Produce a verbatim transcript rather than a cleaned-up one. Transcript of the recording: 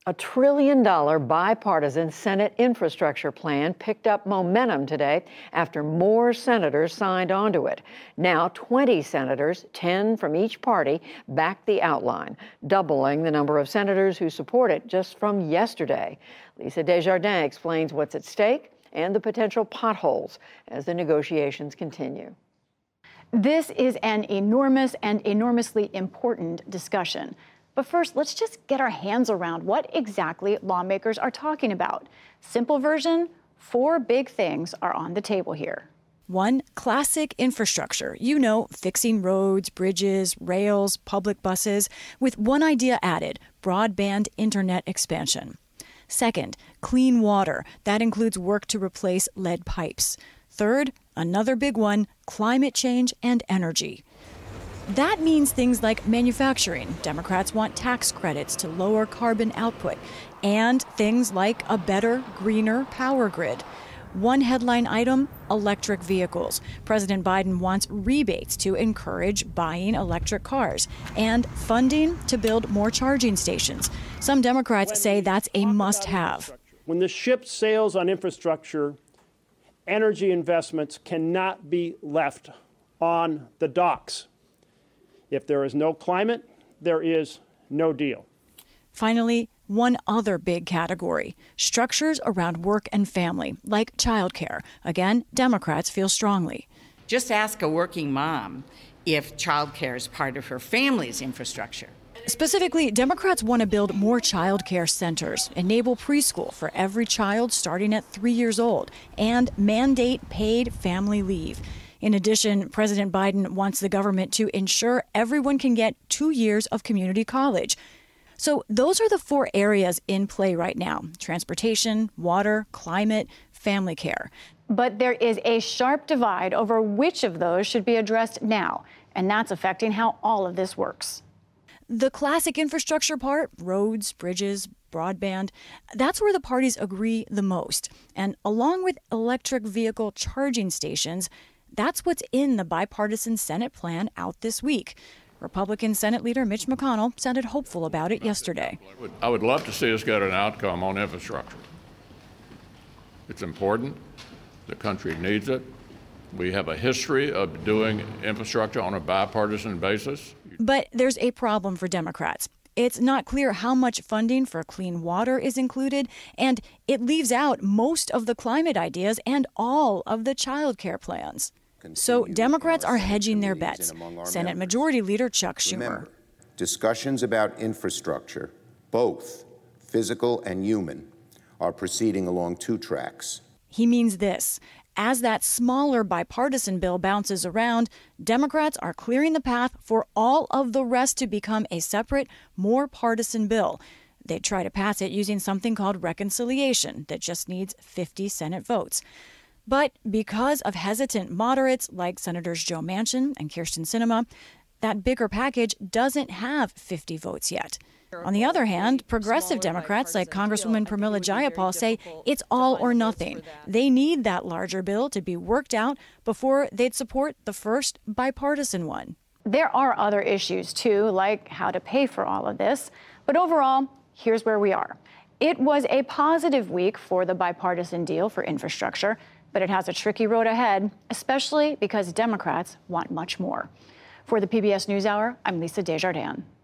A trillion dollar bipartisan Senate infrastructure plan picked up momentum today after more senators signed onto it. Now twenty senators, ten from each party, backed the outline, doubling the number of senators who support it just from yesterday. Lisa Desjardins explains what's at stake and the potential potholes as the negotiations continue. This is an enormous and enormously important discussion. But first, let's just get our hands around what exactly lawmakers are talking about. Simple version, four big things are on the table here. One, classic infrastructure. You know, fixing roads, bridges, rails, public buses, with one idea added, broadband internet expansion. Second, clean water. That includes work to replace lead pipes. Third, another big one, climate change and energy. That means things like manufacturing. Democrats want tax credits to lower carbon output, and things like a better, greener power grid. One headline item, electric vehicles. President Biden wants rebates to encourage buying electric cars and funding to build more charging stations. Some Democrats say that's a must-have. When the ship sails on infrastructure, energy investments cannot be left on the docks. If there is no climate, there is no deal. Finally, one other big category, structures around work and family, like childcare. Again, Democrats feel strongly. Just ask a working mom if childcare is part of her family's infrastructure. Specifically, Democrats want to build more childcare centers, enable preschool for every child starting at three years old, and mandate paid family leave. In addition, President Biden wants the government to ensure everyone can get two years of community college. So those are the four areas in play right now: transportation, water, climate, family care. But there is a sharp divide over which of those should be addressed now, and that's affecting how all of this works. The classic infrastructure part, roads, bridges, broadband, that's where the parties agree the most. And along with electric vehicle charging stations, that's what's in the bipartisan Senate plan out this week. Republican Senate Leader Mitch McConnell sounded hopeful about it yesterday. I would, I would love to see us get an outcome on infrastructure. It's important. The country needs it. We have a history of doing infrastructure on a bipartisan basis. But there's a problem for Democrats. It's not clear how much funding for clean water is included, and it leaves out most of the climate ideas and all of the child care plans. So Democrats are hedging their bets. Senate Majority Leader Chuck Schumer. Remember, discussions about infrastructure, both physical and human, are proceeding along two tracks. He means this. As that smaller bipartisan bill bounces around, Democrats are clearing the path for all of the rest to become a separate, more partisan bill. They'd try to pass it using something called reconciliation that just needs fifty Senate votes. But because of hesitant moderates like Senators Joe Manchin and Kyrsten Sinema, that bigger package doesn't have fifty votes yet. On the other hand, progressive Democrats like Congresswoman Pramila Jayapal say it's all or nothing. They need that larger bill to be worked out before they'd support the first bipartisan one. There are other issues, too, like how to pay for all of this. But overall, here's where we are. It was a positive week for the bipartisan deal for infrastructure, but it has a tricky road ahead, especially because Democrats want much more. For the P B S NewsHour, I'm Lisa Desjardins.